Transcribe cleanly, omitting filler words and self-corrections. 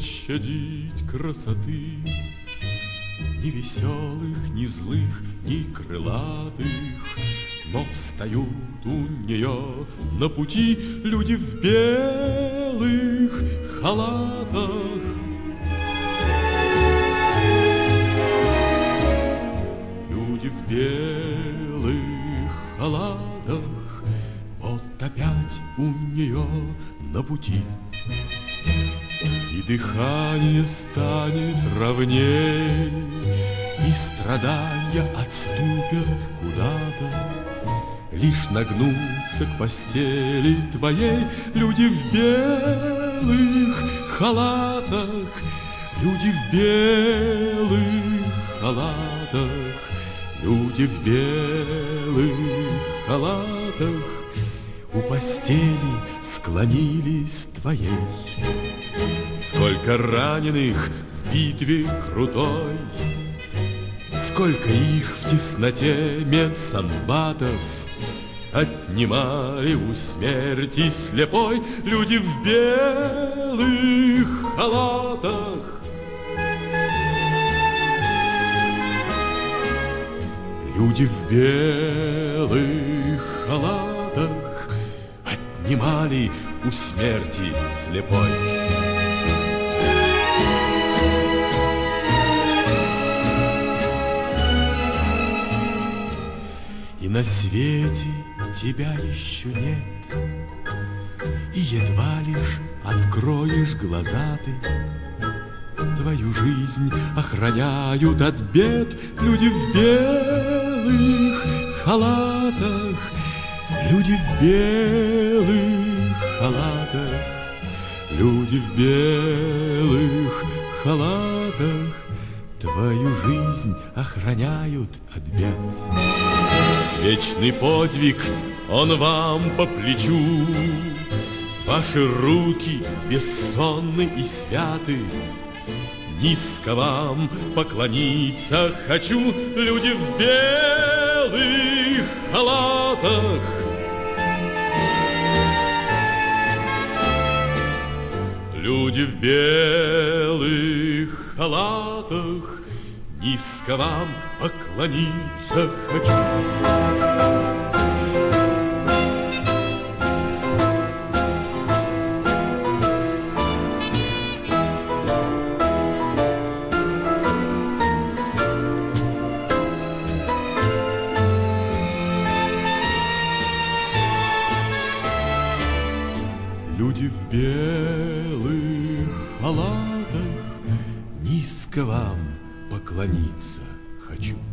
щадить красоты, ни веселых, ни злых, ни крылатых. Но встают у нее на пути люди в белых халатах. Люди в белых халатах, вот опять у нее на пути. И дыхание станет ровней, и страдания отступят куда-то. Лишь нагнуться к постели твоей люди в белых халатах, люди в белых халатах, люди в белых халатах у постели склонились твоей. Сколько раненых в битве крутой, сколько их в тесноте медсанбатов отнимали у смерти слепой люди в белых халатах. Люди в белых халатах отнимали у смерти слепой. И на свете тебя еще нет, и едва лишь откроешь глаза ты. Твою жизнь охраняют от бед люди в белых халатах, люди в белых халатах, люди в белых халатах. Твою жизнь охраняют от бед. Вечный подвиг, он вам по плечу. Ваши руки бессонны и святы. Низко вам поклониться хочу, люди в белых халатах. Люди в белых халатах, низко вам поклониться хочу. Люди в белых халатах, низко вам поклониться хочу.